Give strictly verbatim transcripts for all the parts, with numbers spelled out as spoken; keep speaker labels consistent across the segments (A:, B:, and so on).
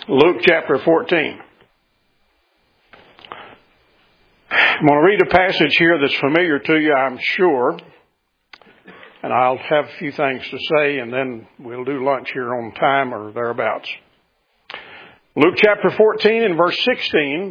A: Luke chapter fourteen. I'm going to read a passage here that's familiar to you, I'm sure. And I'll have a few things to say, and then we'll do lunch here on time or thereabouts. Luke chapter fourteen and verse sixteen.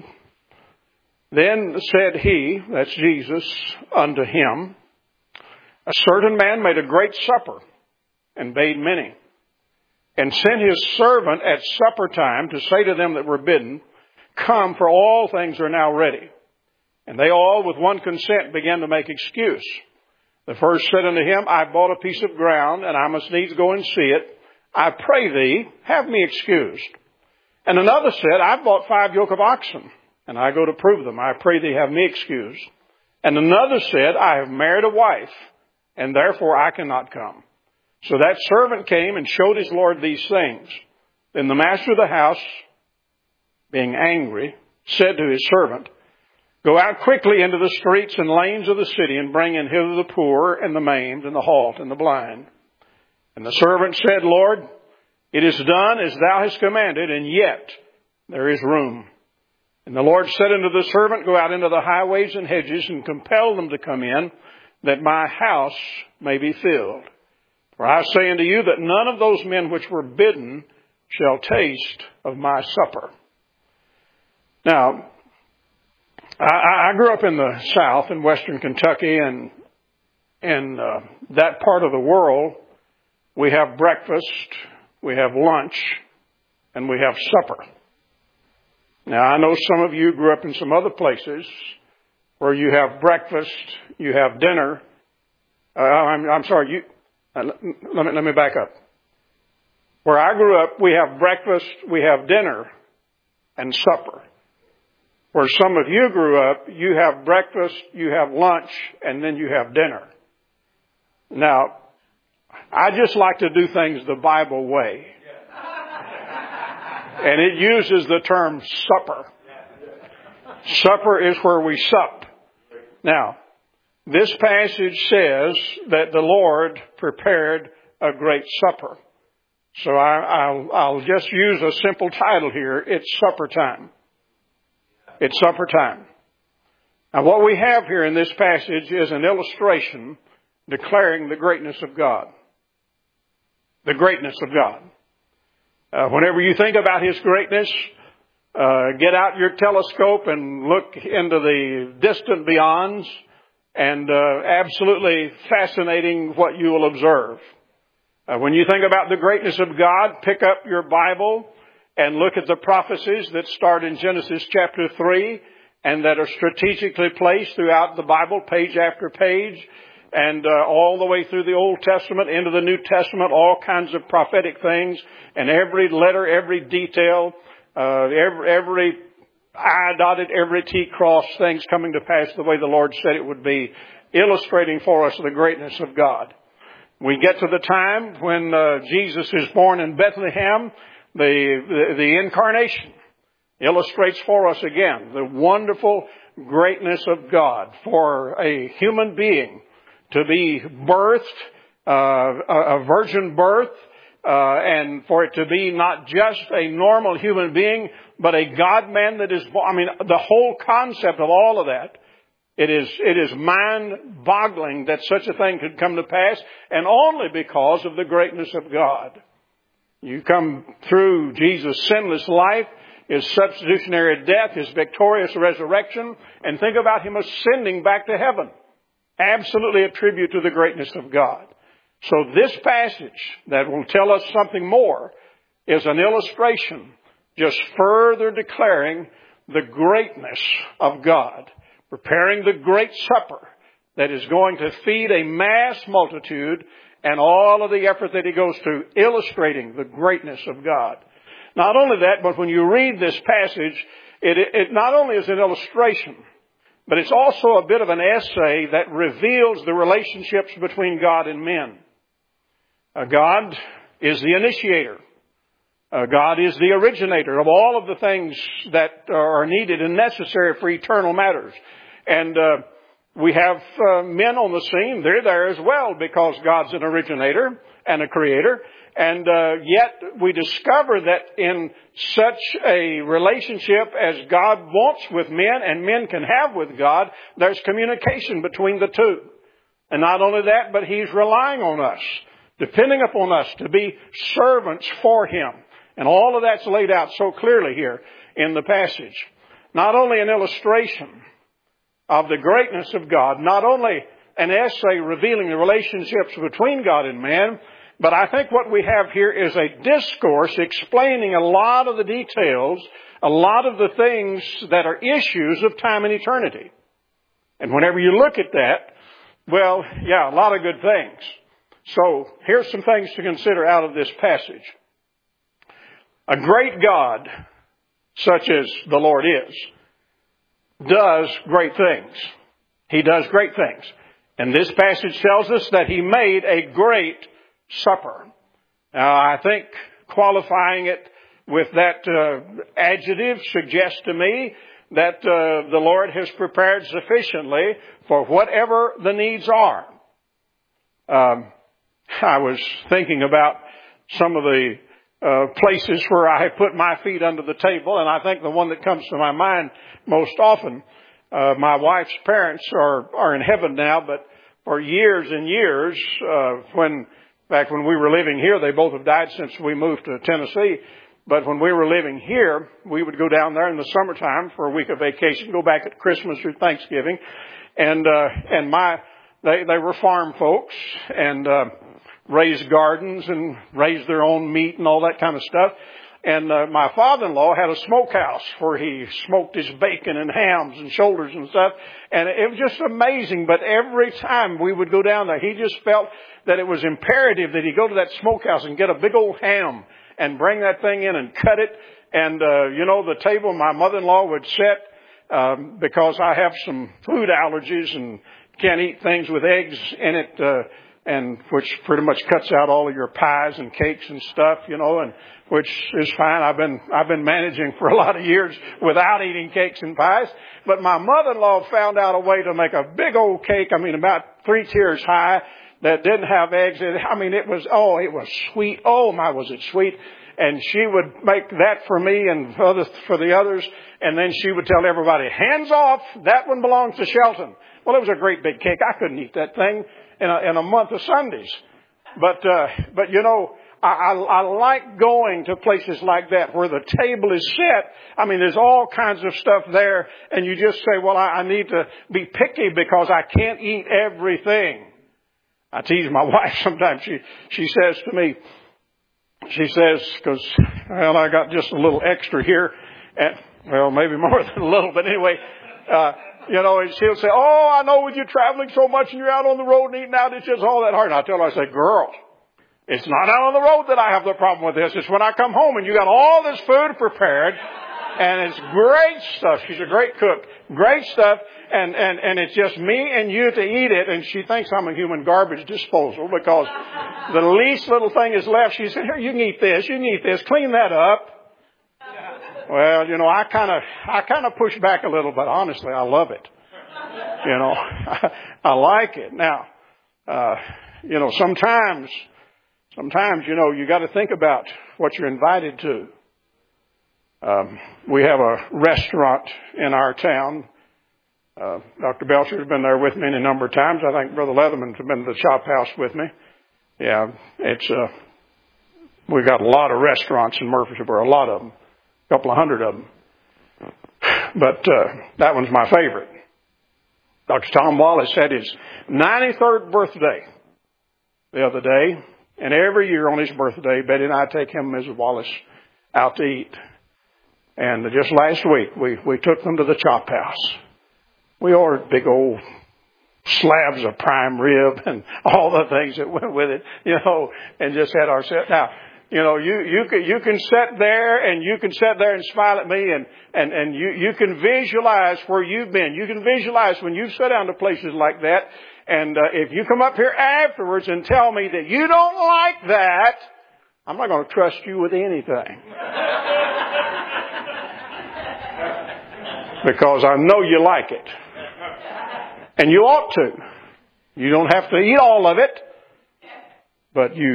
A: Then said he, that's Jesus, unto him, a certain man made a great supper and bade many, and sent his servant at supper time to say to them that were bidden, Come, for all things are now ready. And they all with one consent began to make excuse. The first said unto him, I bought a piece of ground, and I must needs go and see it. I pray thee, have me excused. And another said, I've bought five yoke of oxen, and I go to prove them. I pray thee, have me excused. And another said, I have married a wife, and therefore I cannot come. So that servant came and showed his Lord these things. Then the master of the house, being angry, said to his servant, Go out quickly into the streets and lanes of the city, and bring in hither the poor and the maimed and the halt and the blind. And the servant said, Lord, it is done as thou hast commanded, and yet there is room. And the Lord said unto the servant, Go out into the highways and hedges, and compel them to come in, that my house may be filled. For I say unto you that none of those men which were bidden shall taste of my supper. Now, I, I grew up in the South, in western Kentucky, and in uh, that part of the world, we have breakfast, we have lunch, and we have supper. Now, I know some of you grew up in some other places where you have breakfast, you have dinner. Uh, I'm, I'm sorry, you. Uh, let me let me back up. Where I grew up, we have breakfast, we have dinner, and supper. Where some of you grew up, you have breakfast, you have lunch, and then you have dinner. Now, I just like to do things the Bible way. And it uses the term supper. Supper is where we sup. Now, this passage says that the Lord prepared a great supper. So I, I'll, I'll just use a simple title here. It's supper time. It's supper time. Now, what we have here in this passage is an illustration declaring the greatness of God. The greatness of God. Uh, whenever you think about His greatness, uh, get out your telescope and look into the distant beyonds, and uh, absolutely fascinating what you will observe. Uh, when you think about the greatness of God, pick up your Bible and look at the prophecies that start in Genesis chapter three and that are strategically placed throughout the Bible, page after page, and uh, all the way through the Old Testament into the New Testament, all kinds of prophetic things, and every letter, every detail, uh, every, every I dotted, every T crossed, things coming to pass the way the Lord said it would be, illustrating for us the greatness of God. We get to the time when uh, Jesus is born in Bethlehem. The, the, the incarnation illustrates for us again the wonderful greatness of God for a human being to be birthed, uh, a, a virgin birth, uh, and for it to be not just a normal human being, but a God-man that is born. I mean, the whole concept of all of that, it is, it is mind-boggling that such a thing could come to pass, and only because of the greatness of God. You come through Jesus' sinless life, His substitutionary death, His victorious resurrection, and think about Him ascending back to heaven. Absolutely a tribute to the greatness of God. So this passage that will tell us something more is an illustration just further declaring the greatness of God, preparing the great supper that is going to feed a mass multitude, and all of the effort that He goes through illustrating the greatness of God. Not only that, but when you read this passage, it, it not only is an illustration, but it's also a bit of an essay that reveals the relationships between God and men. Uh, God is the initiator. Uh, God is the originator of all of the things that are needed and necessary for eternal matters. And uh, we have uh, men on the scene. They're there as well because God's an originator and a creator. And uh, yet we discover that in such a relationship as God wants with men and men can have with God, there's communication between the two. And not only that, but He's relying on us, depending upon us to be servants for Him. And all of that's laid out so clearly here in the passage. Not only an illustration of the greatness of God, not only an essay revealing the relationships between God and man, but I think what we have here is a discourse explaining a lot of the details, a lot of the things that are issues of time and eternity. And whenever you look at that, well, yeah, a lot of good things. So here's some things to consider out of this passage. A great God, such as the Lord is, does great things. He does great things. And this passage tells us that He made a great supper. Now, I think qualifying it with that uh, adjective suggests to me that uh, the Lord has prepared sufficiently for whatever the needs are. Um, I was thinking about some of the uh, places where I put my feet under the table, and I think the one that comes to my mind most often, uh, my wife's parents are, are in heaven now, but for years and years, uh, when back when we were living here, they both have died since we moved to Tennessee. But when we were living here, we would go down there in the summertime for a week of vacation, go back at Christmas or Thanksgiving. And, uh, and my, they, they were farm folks and, uh, raised gardens and raised their own meat and all that kind of stuff. And, uh, my father-in-law had a smokehouse where he smoked his bacon and hams and shoulders and stuff. And it was just amazing. But every time we would go down there, he just felt that it was imperative that he go to that smokehouse and get a big old ham and bring that thing in and cut it. And, uh, you know, the table my mother-in-law would set, um, because I have some food allergies and can't eat things with eggs in it, uh, and which pretty much cuts out all of your pies and cakes and stuff, you know, and which is fine. I've been, I've been managing for a lot of years without eating cakes and pies. But my mother-in-law found out a way to make a big old cake, I mean, about three tiers high, that didn't have eggs in it. I mean, it was, oh, it was sweet. Oh, my, was it sweet. And she would make that for me and other, for the others. And then she would tell everybody, hands off, that one belongs to Shelton. Well, it was a great big cake. I couldn't eat that thing in a, in a month of Sundays. But, uh, but you know, I, I, I like going to places like that where the table is set. I mean, there's all kinds of stuff there. And you just say, well, I, I need to be picky because I can't eat everything. I tease my wife sometimes. She, she says to me, she says, because, well, I got just a little extra here. And, well, maybe more than a little, but anyway, uh, you know, and she'll say, oh, I know with you traveling so much and you're out on the road and eating out, it's just all that hard. And I tell her, I say, girl, it's not out on the road that I have the problem with this. It's when I come home and you got all this food prepared and it's great stuff. She's a great cook. Great stuff. And, and, and it's just me and you to eat it. And she thinks I'm a human garbage disposal because the least little thing is left. She said, here, you can eat this. You can eat this. Clean that up. Well, you know, I kind of, I kind of push back a little, but honestly, I love it. You know, I, I like it. Now, uh, you know, sometimes, sometimes, you know, you got to think about what you're invited to. Um, we have a restaurant in our town. Uh, Doctor Belcher has been there with me any number of times. I think Brother Leatherman's been to the Chop House with me. Yeah, it's, uh, we've got a lot of restaurants in Murfreesboro, a lot of them, a couple of hundred of them. But, uh, that one's my favorite. Doctor Tom Wallace had his ninety-third birthday the other day. And every year on his birthday, Betty and I take him and Missus Wallace out to eat. And just last week, we, we took them to the Chop House. We ordered big old slabs of prime rib and all the things that went with it, you know, and just had our set. Now, you know, you, you can, you can sit there and you can sit there and smile at me and, and, and you, you can visualize where you've been. You can visualize when you sit down to places like that. And, uh, if you come up here afterwards and tell me that you don't like that, I'm not going to trust you with anything. Because I know you like it. And you ought to. You don't have to eat all of it. But you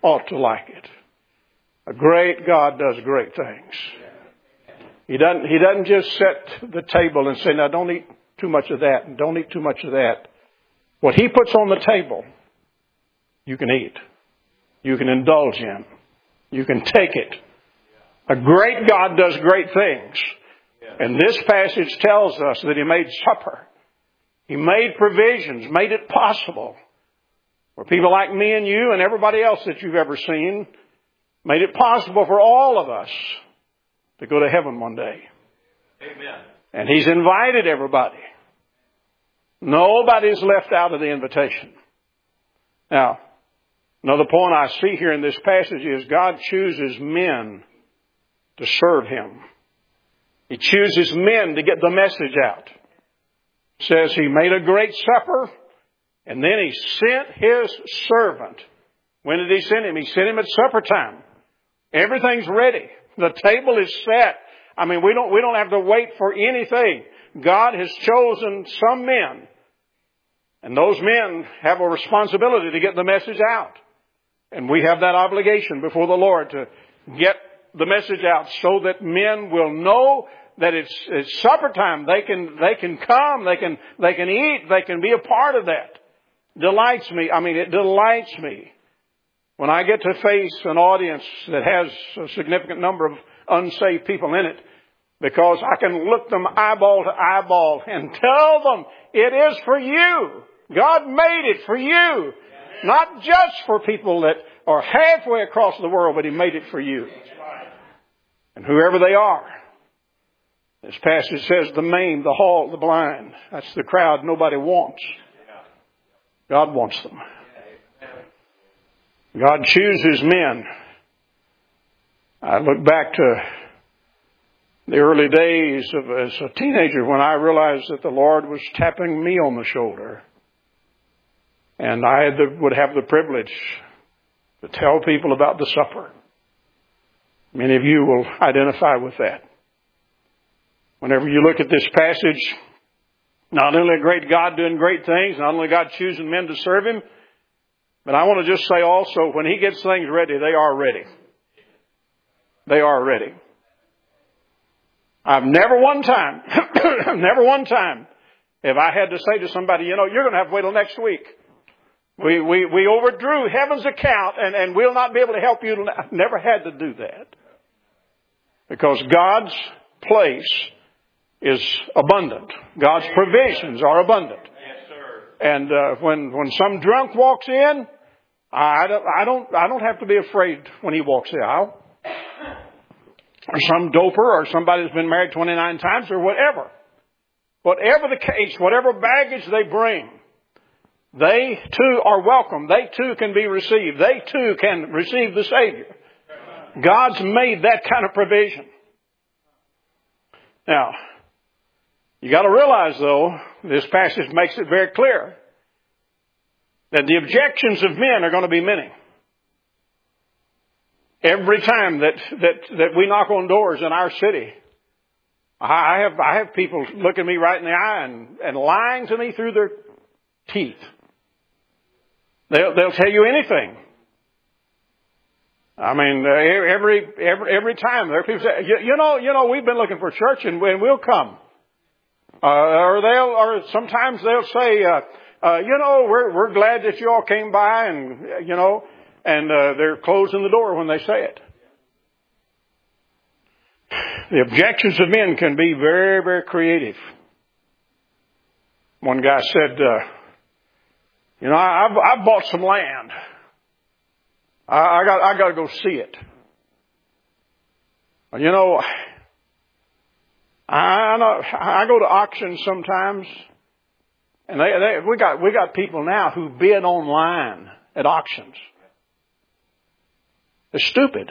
A: ought to like it. A great God does great things. He doesn't, he doesn't just set the table and say, now don't eat too much of that and don't eat too much of that. What He puts on the table, you can eat. You can indulge in. You can take it. A great God does great things. And this passage tells us that He made supper. He made provisions, made it possible for people like me and you and everybody else that you've ever seen, made it possible for all of us to go to heaven one day.
B: Amen.
A: And He's invited everybody. Nobody's left out of the invitation. Now, another point I see here in this passage is God chooses men to serve Him. He chooses men to get the message out. It says He made a great supper, and then He sent His servant. When did He send him? He sent him at supper time. Everything's ready. The table is set. I mean, we don't, we don't have to wait for anything. God has chosen some men. And those men have a responsibility to get the message out. And we have that obligation before the Lord to get the message out so that men will know that it's, it's supper time. They can, they can come, they can, they can eat, they can be a part of that. Delights me. I mean, it delights me when I get to face an audience that has a significant number of unsaved people in it, because I can look them eyeball to eyeball and tell them it is for you. God made it for you. Not just for people that are halfway across the world, but He made it for you. And whoever they are. This passage says the maimed, the halt, the blind. That's the crowd nobody wants. God wants them. God chooses men. I look back to the early days of as a teenager when I realized that the Lord was tapping me on the shoulder. And I had the, would have the privilege to tell people about the supper. Many of you will identify with that. Whenever you look at this passage, not only a great God doing great things, not only God choosing men to serve Him, but I want to just say also, when He gets things ready, they are ready. They are ready. I've never one time, never one time, have I had to say to somebody, you know, you're going to have to wait till next week. We, we, we overdrew heaven's account and, and we'll not be able to help you. I've never had to do that. Because God's place is abundant. God's provisions are abundant.
B: Yes, sir.
A: And uh, when when some drunk walks in, I don't I don't I don't have to be afraid when he walks the aisle. Or some doper or somebody that's been married twenty-nine times or whatever. Whatever the case, whatever baggage they bring, they too are welcome. They too can be received. They too can receive the Savior. God's made that kind of provision. Now, you got to realize, though, this passage makes it very clear that the objections of men are going to be many. Every time that that that we knock on doors in our city, I have I have people looking me right in the eye and, and lying to me through their teeth. They'll they'll tell you anything. I mean, every every every time there are people say, you, you know, you know, we've been looking for church and, and we'll come. Uh, or they'll, or sometimes they'll say, uh, uh, you know, we're we're glad that you all came by, and you know, and uh, they're closing the door when they say it. The objections of men can be very, very creative. One guy said, uh, you know, I've I've bought some land. I, I got I got to go see it. You know. I know, I go to auctions sometimes, and they, they, we got we got people now who bid online at auctions. They're stupid.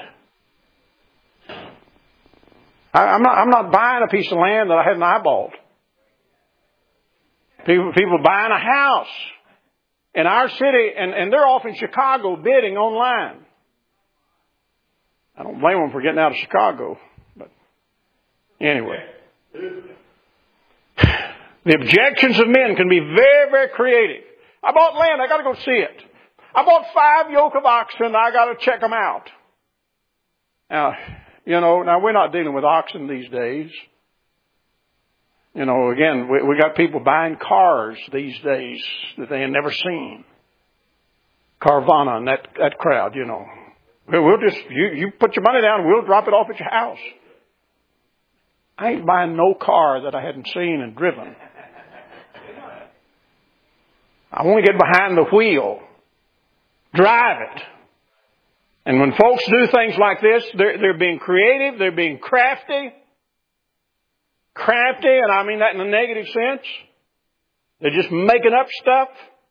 A: I, I'm not I'm not buying a piece of land that I haven't eyeballed. People people buying a house in our city, and, and they're off in Chicago bidding online. I don't blame them for getting out of Chicago, but anyway. The objections of men can be very, very creative. I bought land. I got to go see it. I bought five yoke of oxen. I got to check them out. Now, you know, now we're not dealing with oxen these days. You know, again, we, we got people buying cars these days that they had never seen. Carvana and that, that crowd, you know. We'll just, you, you put your money down and we'll drop it off at your house. I ain't buying no car that I hadn't seen and driven. I want to get behind the wheel. Drive it. And when folks do things like this, they're, they're being creative, they're being crafty. Crafty, and I mean that in a negative sense. They're just making up stuff.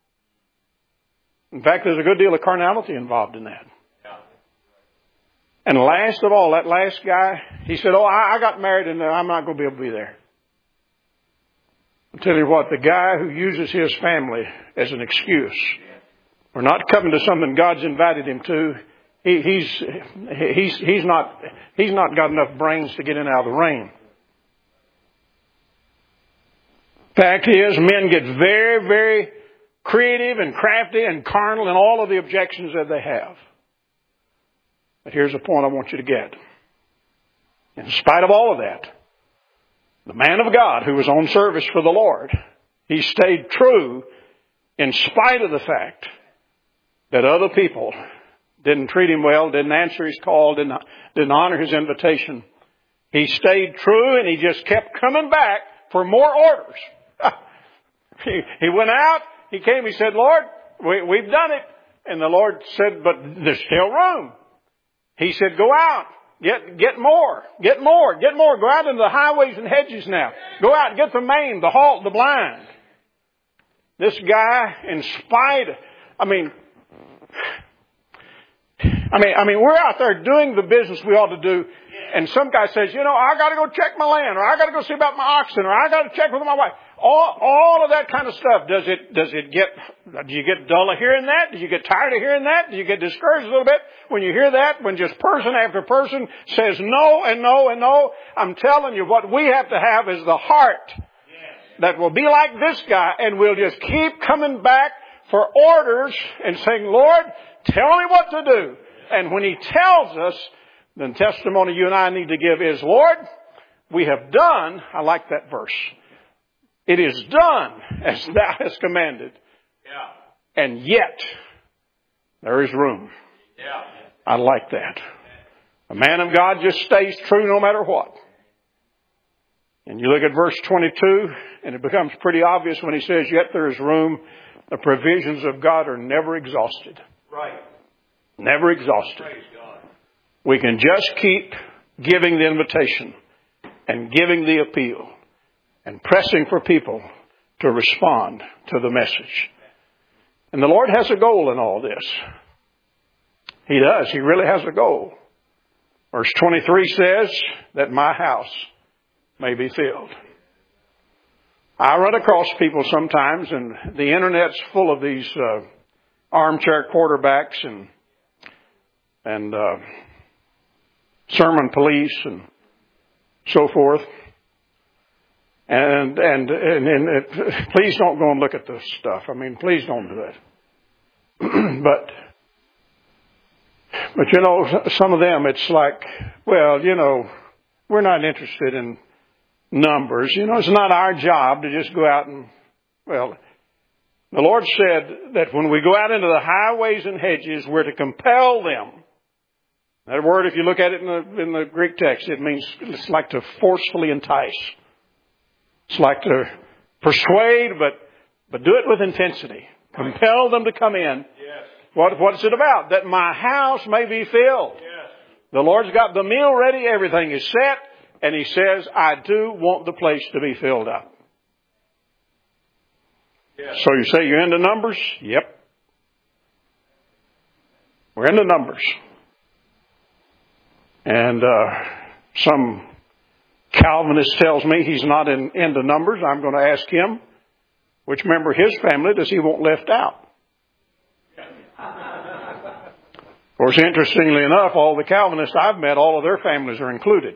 A: In fact, there's a good deal of carnality involved in that. Yeah. And last of all, that last guy, he said, oh, I, I got married and I'm not going to be able to be there. I'll tell you what, the guy who uses his family as an excuse for not coming to something God's invited him to, he, he's, he's, he's not, he's not got enough brains to get in out of the rain. Fact is, men get very, very creative and crafty and carnal in all of the objections that they have. But here's the point I want you to get. In spite of all of that, the man of God who was on service for the Lord, he stayed true in spite of the fact that other people didn't treat him well, didn't answer his call, didn't, didn't honor his invitation. He stayed true and he just kept coming back for more orders. he, he went out, he came, he said, Lord, we, we've done it. And the Lord said, but there's still room. He said, go out. Get, get more, get more, get more. Go out into the highways and hedges now. Go out and get the maimed, the halt, the blind. This guy, in spite, I mean, I mean, I mean, we're out there doing the business we ought to do. And some guy says, you know, I got to go check my land, or I got to go see about my oxen, or I got to check with my wife. All, all of that kind of stuff. Does it, does it get, do you get dull of hearing that? Do you get tired of hearing that? Do you get discouraged a little bit when you hear that? When just person after person says no and no and no? I'm telling you, what we have to have is the heart that will be like this guy, and we'll just keep coming back for orders and saying, Lord, tell me what to do. And when He tells us, the testimony you and I need to give is, Lord, we have done, I like that verse. It is done as Thou hast commanded. Yeah. And yet, there is room. Yeah. I like that. A man of God just stays true no matter what. And you look at verse twenty-two, and it becomes pretty obvious when he says, yet there is room. The provisions of God are never exhausted. Right. Never exhausted. Praise God. We can just keep giving the invitation and giving the appeal and pressing for people to respond to the message. And the Lord has a goal in all this. He does. He really has a goal. Verse twenty-three says that my house may be filled. I run across people sometimes, and the internet's full of these uh, armchair quarterbacks and and uh, sermon police and so forth. And and and, and it, please don't go and look at this stuff. I mean, please don't do it. but but you know, some of them, it's like, well, you know, we're not interested in numbers. You know, it's not our job to just go out and, well, the Lord said that when we go out into the highways and hedges, we're to compel them. That word, if you look at it in the, in the Greek text, it means it's like to forcefully entice. It's like to persuade, but but do it with intensity. Compel them to come in. Yes. What what's it about? That my house may be filled. Yes. The Lord's got the meal ready. Everything is set. And He says, I do want the place to be filled up. Yes. So you say you're into numbers? Yep. We're into numbers. And uh, some Calvinist tells me he's not in, into numbers. I'm going to ask him, which member of his family does he want left out? Of course, interestingly enough, all the Calvinists I've met, all of their families are included.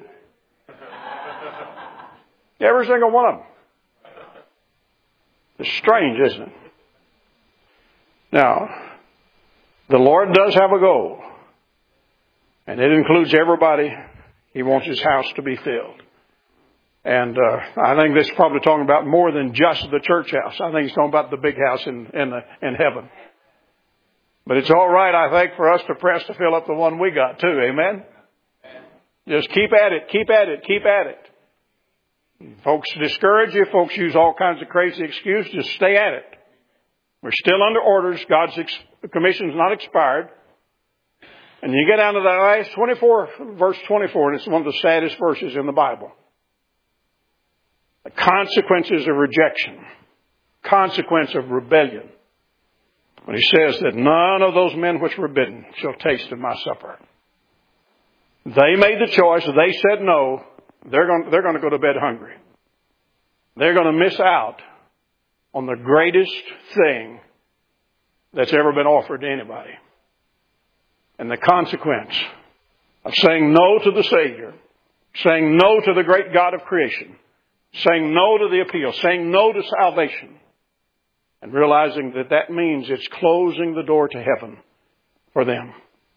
A: Every single one of them. It's strange, isn't it? Now, The Lord does have a goal. And it includes everybody. He wants His house to be filled. And uh, I think this is probably talking about more than just the church house. I think it's talking about the big house in in, the, in heaven. But it's all right, I think, for us to press to fill up the one we got too. Amen? Just keep at it, keep at it, keep at it. Folks discourage you. Folks use all kinds of crazy excuses. Just stay at it. We're still under orders. God's ex- commission is not expired. And you get down to that last twenty-four, verse twenty-four, and it's one of the saddest verses in the Bible. The consequences of rejection. Consequence of rebellion. When He says that none of those men which were bidden shall taste of my supper. They made the choice. They said no. They're going, they're going to go to bed hungry. They're going to miss out on the greatest thing that's ever been offered to anybody. And the consequence of saying no to the Savior, saying no to the great God of creation, saying no to the appeal, saying no to salvation, and realizing that that means it's closing the door to heaven for them.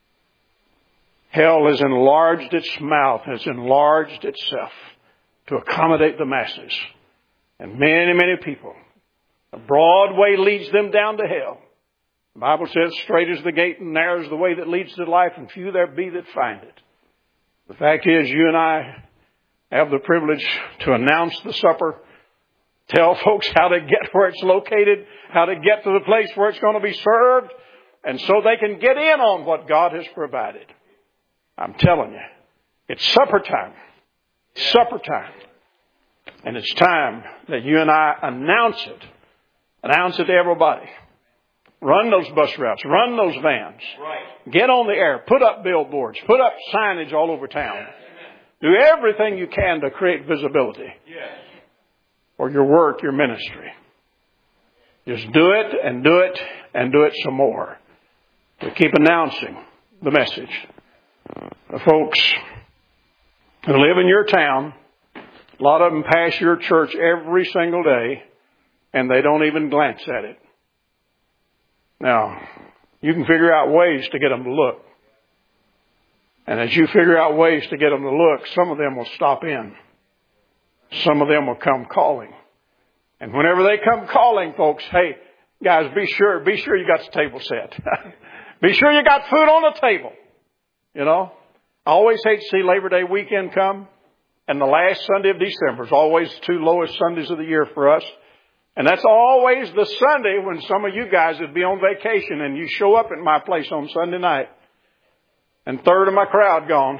A: Hell has enlarged its mouth, has enlarged itself to accommodate the masses. And many, many people, a broad way leads them down to hell. The Bible says, straight is the gate and narrow is the way that leads to life, and few there be that find it. The fact is, you and I have the privilege to announce the supper, tell folks how to get where it's located, how to get to the place where it's going to be served, and so they can get in on what God has provided. I'm telling you, it's supper time. Supper time. And it's time that you and I announce it. Announce it to everybody. Run those bus routes. Run those vans.
B: Right.
A: Get on the air. Put up billboards. Put up signage all over town. Do everything you can to create visibility.
B: Yes.
A: For your work, your ministry. Just do it and do it and do it some more. We keep announcing the message. The folks who live in your town, a lot of them pass your church every single day, and they don't even glance at it. Now, you can figure out ways to get them to look. And as you figure out ways to get them to look, some of them will stop in. Some of them will come calling. And whenever they come calling, folks, hey, guys, be sure, be sure you got the table set. Be sure you got food on the table. You know, I always hate to see Labor Day weekend come. And the last Sunday of December is always the two lowest Sundays of the year for us. And that's always the Sunday when some of you guys would be on vacation and you show up at my place on Sunday night. And third of my crowd gone.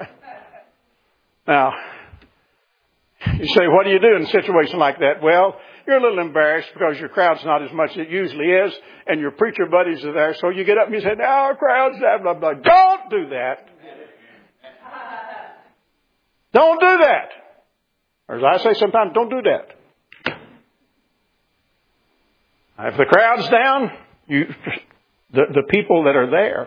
A: Now, you say, what do you do in a situation like that? Well, you're a little embarrassed because your crowd's not as much as it usually is. And your preacher buddies are there. So you get up and you say, now our crowd's blah, blah, blah. Don't do that. Don't do that. Or as I say sometimes, don't do that. If the crowd's down, you, the, the people that are there,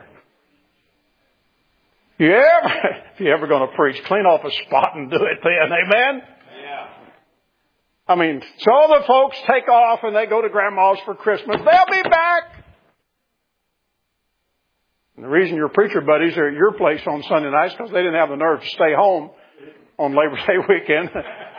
A: if you ever, if you're ever going to preach, clean off a spot and do it then. Amen?
B: Yeah.
A: I mean, so the folks take off and they go to grandma's for Christmas. They'll be back. And the reason your preacher buddies are at your place on Sunday nights is because they didn't have the nerve to stay home on Labor Day weekend.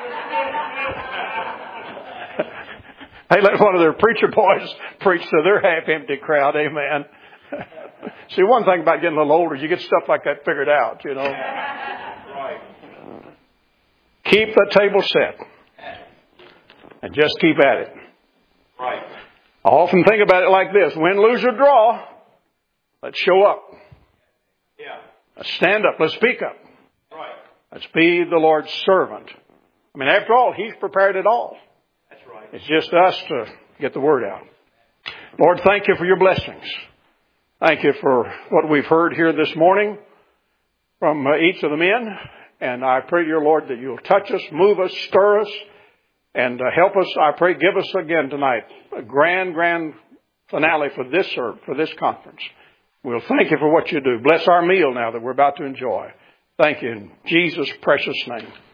A: They let one of their preacher boys preach to their half-empty crowd. Amen. See, one thing about getting a little older, you get stuff like that figured out, you know.
B: Right.
A: Keep the table set. And just keep at it.
B: Right.
A: I often think about it like this. Win, lose, or draw, let's show up.
B: Yeah.
A: Let's stand up. Let's speak up.
B: Right.
A: Let's be the Lord's servant. I mean, after all, He's prepared it all.
B: That's right.
A: It's just us to get the word out. Lord, thank you for your blessings. Thank you for what we've heard here this morning from uh, each of the men. And I pray, dear Lord, that you'll touch us, move us, stir us, and uh, help us. I pray, give us again tonight a grand, grand finale for this service, for this conference. We'll thank you for what you do. Bless our meal now that we're about to enjoy. Thank you in Jesus' precious name.